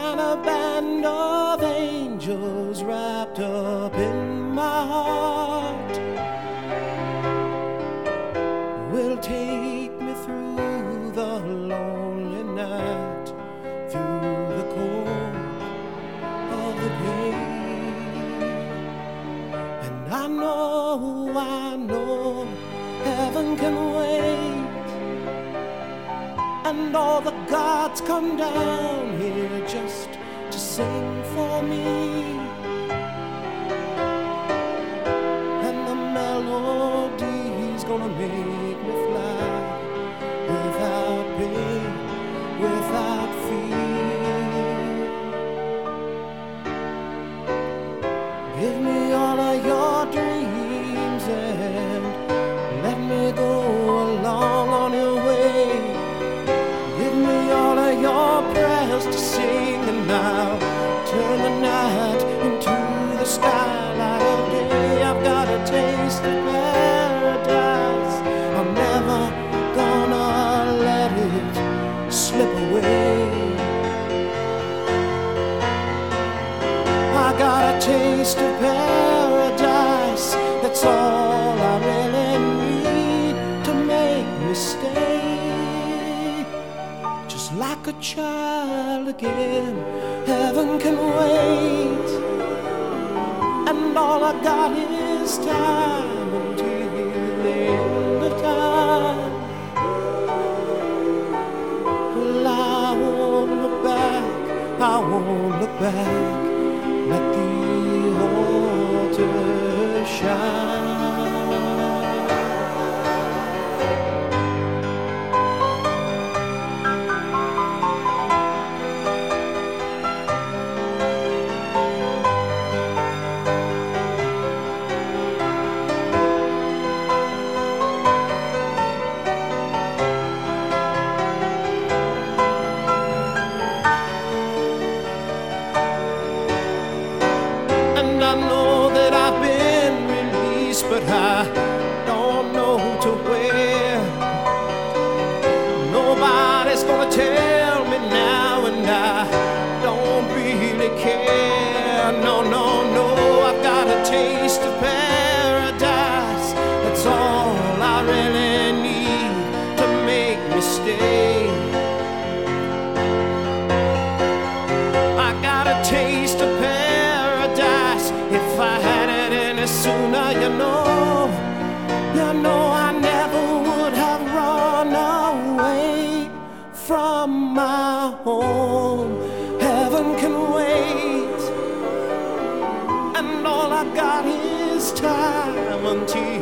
and a band of angels wrapped up in my heart will take me through the lonely night, through the cold of the pain. And I know heaven can wait, and all the gods come down here just to sing for me. And the melody's gonna make me fly without pain, without fear. Give me all of your dreams and let me go along on your way. Give me all of your prayers to sing, and I'll turn the night into the skylight of day. I've got a taste of paradise, I'm never gonna let it slip away. I got a taste of paradise, that's all I really need to make me stay. Just like a child again, heaven can wait, and all I got is time until the end of time. Well, I won't look back, I won't look back. Let the altar shine. I know that I've been released, but I don't know to where. Nobody's gonna tell me now, and I don't really care. No, no, no, I've got a taste of paradise, that's all I really need to make me stay. I got a taste of paradise, if I had it any sooner, you know I never would have run away from my home. Heaven can wait, and all I got is time until